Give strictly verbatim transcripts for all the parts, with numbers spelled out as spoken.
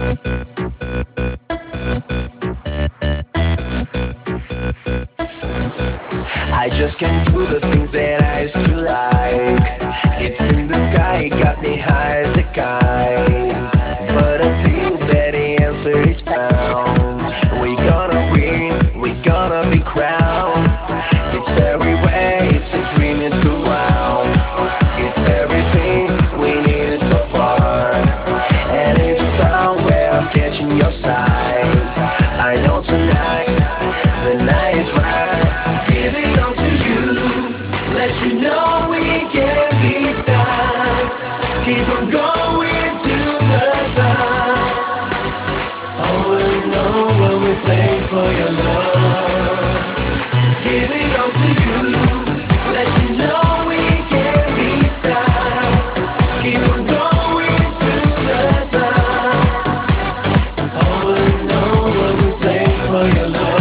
I just can't do the things that I used to like. It's in the sky, got me high as a kite. But until that answer is found, we gonna win, we gonna be crowned. It's everywhere, it's a dream, it's around. It's everything we needed so far. And it's somewhere I'm catching your sight. I know tonight, the night is right. Give it all to you, let you know we can be stopped. Keep on going to the top. Oh, I know what we play for your love. Give it all to you, let you know we can be stopped. Keep on going to the top. Oh, I know what we play for your love.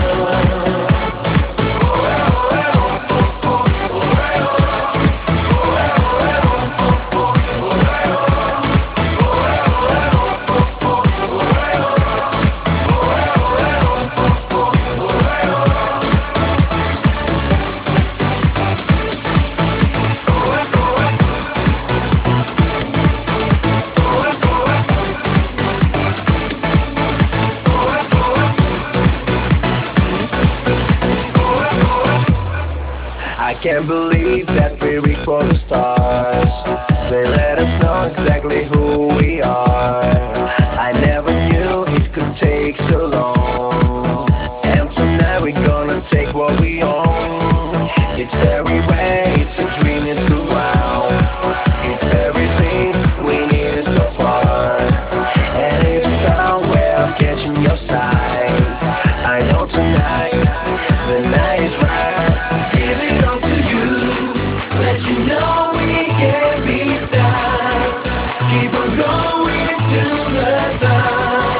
I can't believe that we reach for the stars. They let us know exactly who we are. I never knew it could take so long. And tonight we're gonna take what we own. It's everywhere, it's a dream, it's around. It's everything we needed so far. And it's somewhere I'm catching your sight. I know tonight, the night is right. Give it all to you, let you know we can be stopped. Keep on going to the top.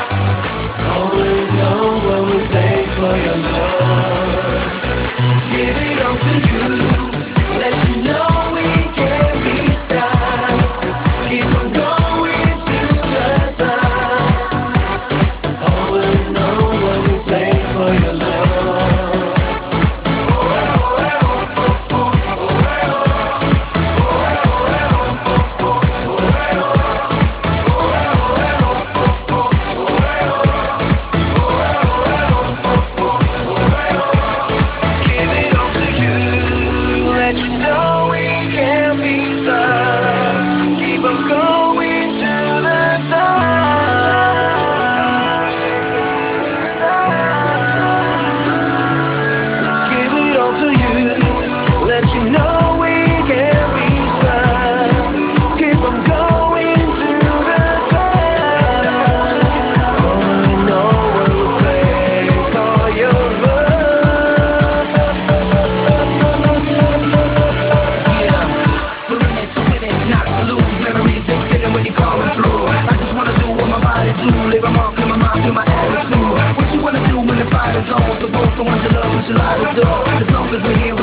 Oh, we know what we play for your love. Give it all to you, let you know we can be stopped. Keep on going to the top. Oh, we know what we play for your love. Supposed to want your love, we should lie the door. As long as we're here,